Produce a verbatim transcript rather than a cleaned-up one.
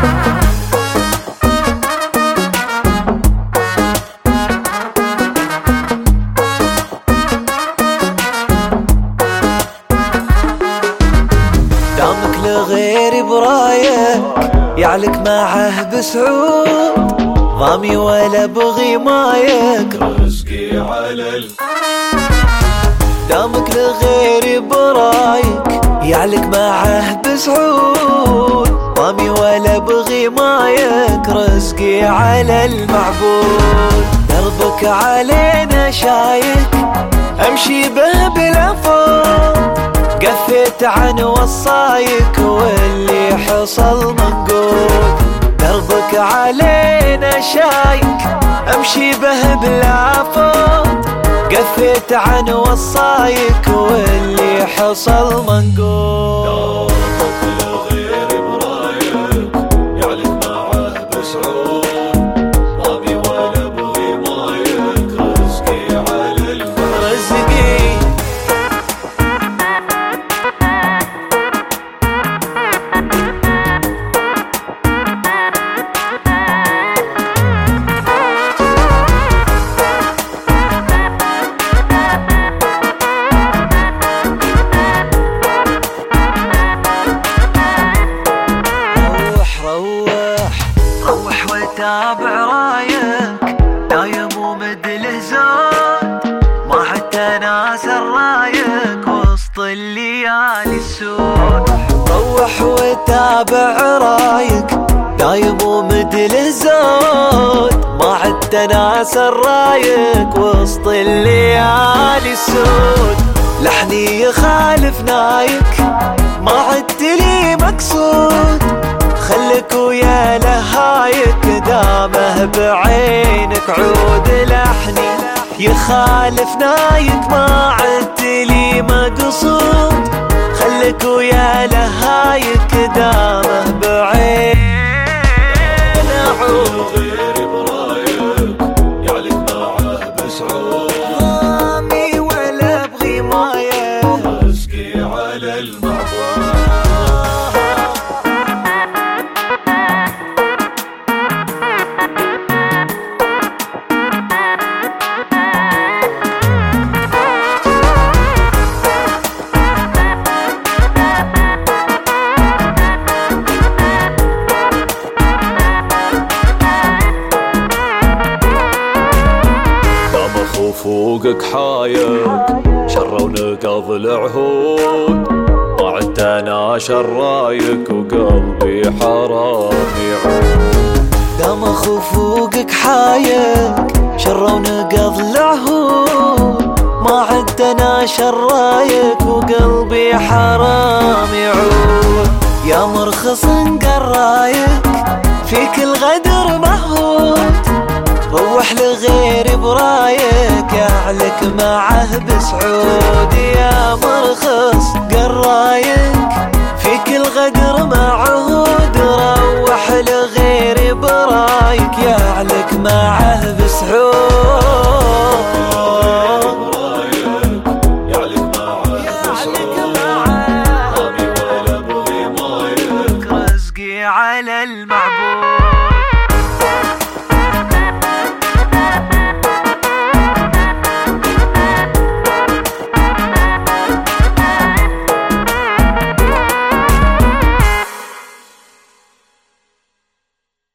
دامك لغيري برايك يعلك معه بسعود، ضامي ولا بغي مايك رزقي على ال دامك لغيري برايك يعلك معه بسعود، ضامي ولا بغي مايك رزقي على المعبود. دربك علينا شايك امشي به بالعفو، قفيت عن وصايك واللي حصل منقود. دربك علينا شايك امشي به بالعفو، قفيت عن وصايك واللي حصل منقود. دامك لغيري برايك يعلك معه بسعود، ضامي ولا بغي مايك رزقي على المعبود. رزقي روح وتابع رايك دايم ومدله زود، ما حتى ناس الرايك وسط الليالي السود. روح وتابع رايك دايم ومدله زود، ما حتى ناس الرايك وسط الليالي السود. لحني يخالف نايك ما عدت لي مقصود، خلك ويا لهايك دامه بعينك عود. لحني يخالف نايك ما عدت لي مقصود، خلك ويا لهايك دامه بعين عود. غيري برايك يعلك معه بسعود، ضامي ولا بغي مايك رزقي على المعبود. فوقك حايك شر ونقض العهود، ما عدت انا شرايك وقلبي حرام يعود. دمخ فوقك حايك شر ونقض العهود، ما عدت انا شرايك وقلبي حرام يعود. يا مرخص قرايك فيك الغدر مهود، روح لغيري برايك يعلك معه بسعود. يا مرخص قرايك فيك الغدر معهود، روح لغيري برايك يعلك معه بسعود. يعلك معه رزقي على المعبود.